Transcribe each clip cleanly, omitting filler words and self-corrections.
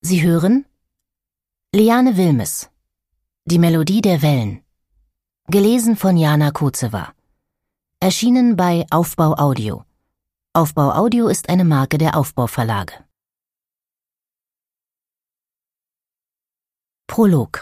Sie hören Liane Wilmes, Die Melodie der Wellen, gelesen von Jana Kozewa, erschienen bei Aufbau Audio. Aufbau Audio ist eine Marke der Aufbau Verlage. Prolog.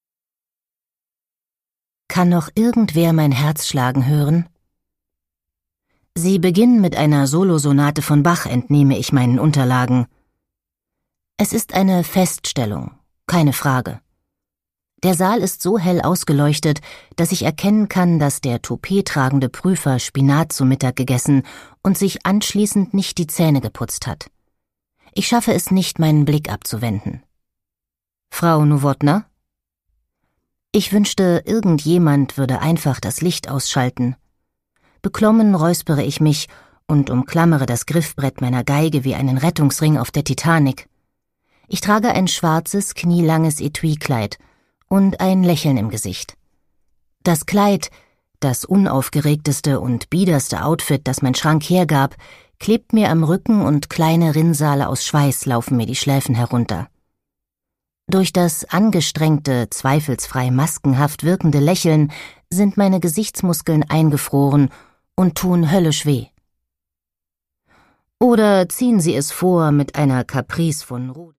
Kann noch irgendwer mein Herz schlagen hören? Sie beginnen mit einer Solosonate von Bach, entnehme ich meinen Unterlagen. Es ist eine Feststellung, keine Frage. Der Saal ist so hell ausgeleuchtet, dass ich erkennen kann, dass der Toupet tragende Prüfer Spinat zu Mittag gegessen und sich anschließend nicht die Zähne geputzt hat. Ich schaffe es nicht, meinen Blick abzuwenden. Frau Nowotna? Ich wünschte, irgendjemand würde einfach das Licht ausschalten. Beklommen räuspere ich mich und umklammere das Griffbrett meiner Geige wie einen Rettungsring auf der Titanic. Ich trage ein schwarzes, knielanges Etui-Kleid und ein Lächeln im Gesicht. Das Kleid, das unaufgeregteste und biederste Outfit, das mein Schrank hergab, klebt mir am Rücken und kleine Rinnsale aus Schweiß laufen mir die Schläfen herunter. Durch das angestrengte, zweifelsfrei maskenhaft wirkende Lächeln sind meine Gesichtsmuskeln eingefroren und tun höllisch weh. Oder ziehen Sie es vor mit einer Caprice von Rot.